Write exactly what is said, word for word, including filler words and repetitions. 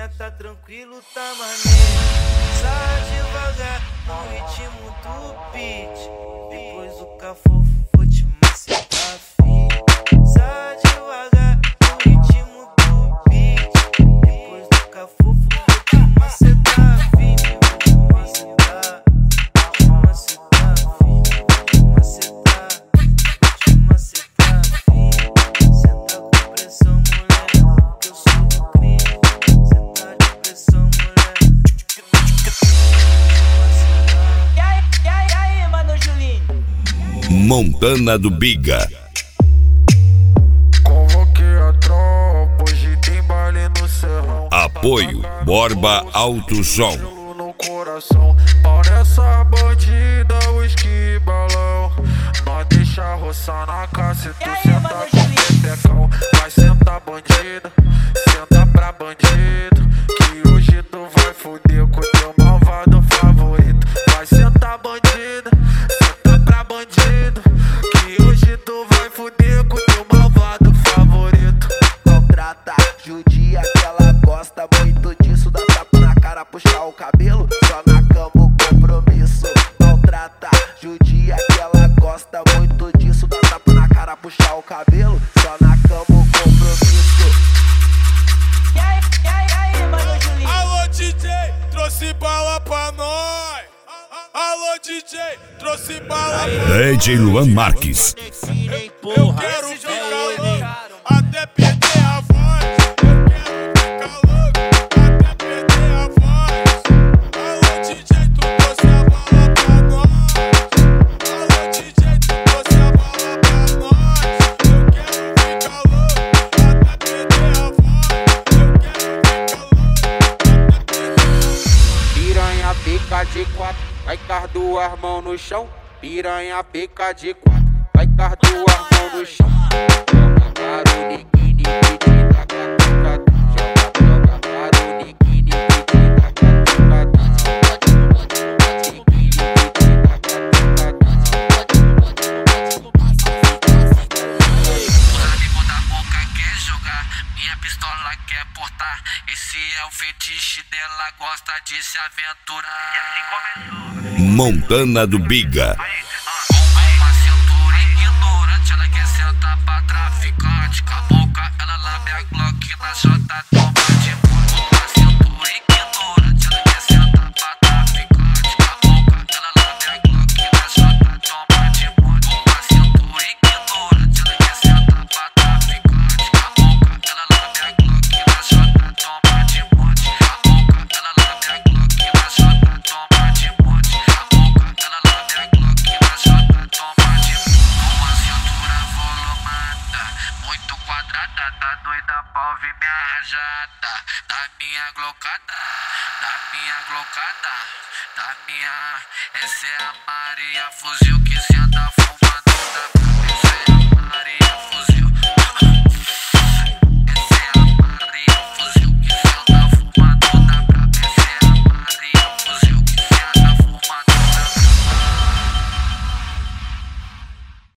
baixinha tá tranquilo, tá maneiro. Sai devagar no ritmo do beat. Depois do cafofo vou te macetar, filho. Sai devagar no ritmo do beat. Depois do cafofo vou te macetar, filho. Vou te macetar, vou te macetar, filho. Vou te macetar, vou te macetar, filho. Senta com pressão, mulher, que eu sou do crime. Senta de pressão, mulher. E aí, e aí, e aí, mano Julinho? Montana do Biga. Convoquei a tropa, hoje tem baile no serrão. Apoio Borba Alto Som. No coração, pau nessa bandida, uísque e balão. Nós deixa roçar na casa e tu aí, senta mano, com o petecão. Vai sentar bandida, senta pra bandido, que hoje tu vai foder com teu malvado favorito. Vai sentar bandida, senta pra bandido, que hoje tu vai foder com teu malvado favorito. Maltrata, judia que ela gosta muito disso. Dá tapa na cara, puxar o cabelo, só na cama o compromisso. Maltrata, judia que ela gosta muito disso. Dá tapa na cara, puxar o cabelo, só na cama o compromisso. E aí, e aí, e aí, mano Julinho? Alô D J, trouxe bala pra nós. Alô D J, trouxe bala pra nós. D J Luan Marques. Eu quero ficar louco até perder a voz. Eu quero ficar louco até perder a voz. Alô D J, tu trouxe a bala pra nós. Alô D J, tu trouxe a bala pra nós. Eu quero ficar louco até perder a voz. Eu quero ficar louco até perder a voz. Piranha pica de quatro, vai com as duas mãos no chão. Piranha pica de quatro, vai com as duas mãos no chão. Joga para o niquini, niquini, taca, taca, taca. Joga, joga para o niquini, niquini, taca, taca, taca. Niquini, niquini, taca, taca, taca. Os amigos da boca quer jogar, minha pistola quer portar. Esse é o fetiche dela, gosta de se aventurar. E assim começou. Montana do Biga. Com uma cintura ignorante, ela quer sentar pra traficante. Com a boca ela lambe a Glock, na jota toma de monte. Com uma cintura ignorante, ela quer sentar pra traficante. Com a boca ela lambe a Glock, na jota toma de monte. Com uma cintura ignorante, ela quer sentar pra traficante. Com a boca ela lambe a Glock, na jota toma de monte. Com a boca ela lambe a Glock, na jota toma de monte. Com a boca ela lambe a Glock, na jota toma de monte. Com uma cintura volumada, muito quadrada, tá doida pra ouvir minha rajada. Da minha glocada, da minha glocada, da minha. Essa é a Maria, fuzil que senta.